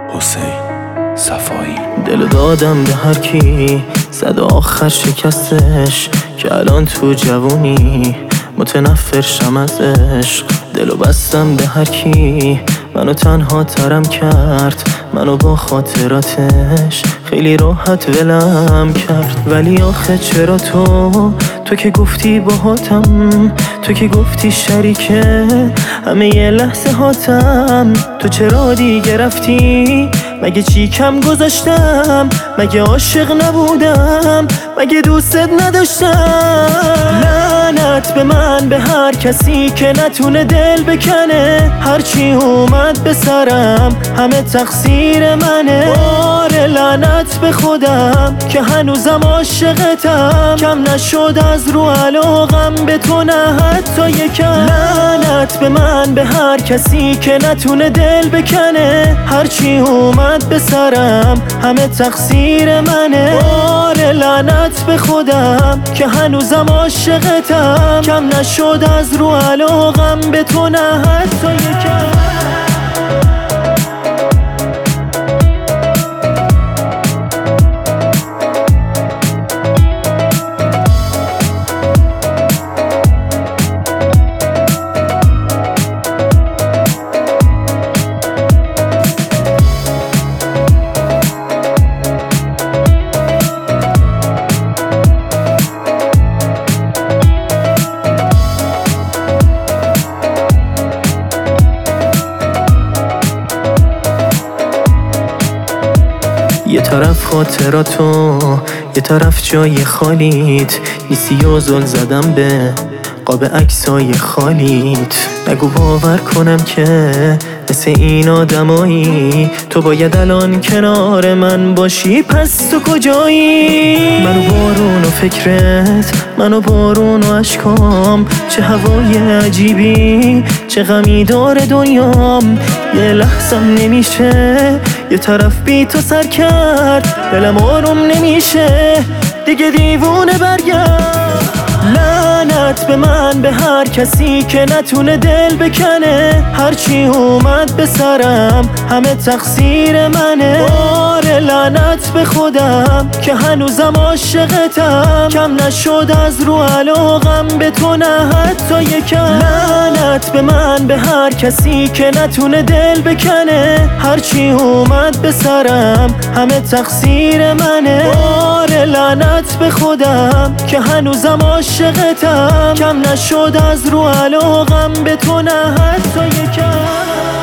حسین صفایی. دلو دادم به هر کی زد و آخر شکستش، که الان تو جوونی متنفر شم از عشق. دلو بستم به هر کی منو تنها ترم کرد، منو با خاطراتش خیلی راحت ولم کرد. ولی آخه چرا تو که گفتی باهاتم، تو که گفتی شریکه همه یه لحظه هاتم، تو چرا دیگه رفتی؟ مگه چی کم گذاشتم؟ مگه عاشق نبودم؟ مگه دوستت نداشتم؟ لعنت به من، به هر کسی که نتونه دل بکنه. هرچی اومد به سرم همه تقصیر منه. آره لعنت به خودم که هنوزم عاشقتم، کم نشد از رو علاقم به تو نه حتی یکم. لعنت به من، به هر کسی که نتونه دل بکنه. هرچی اومد به سرم همه تقصیر منه. آره لعنت به خودم که هنوزم عاشقتم، کم نشد از رو علاقم به تو نه حتی یکم. یه طرف خاطراتو، یه طرف جای خالیت، ایسی و زل زدم به قاب عکسای خالیت. نگو باور کنم که مثل این آدمایی تو باید الان کنار من باشی، پس تو کجایی؟ منو بارون و فکرت، منو بارون و عشقام، چه هوای عجیبی، چه غمی داره دنیام. یه لحظم نمیشه یه طرف بی تو سر کرد، دلم آروم نمیشه دیگه دیوونه برگرد. لعنت به من، به هر کسی که نتونه دل بکنه. هرچی اومد به سرم همه تقصیر منه. آره لعنت به خودم که هنوزم عاشقتم، کم نشد از رو علاقم به تو نه حتی یکم. لعنت به من، به هر کسی که نتونه دل بکنه. هرچی اومد به سرم همه تقصیر منه. آره لعنت به خودم که هنوزم عاشقتم، کم نشد از رو علاقم به تو نه حتی یکم.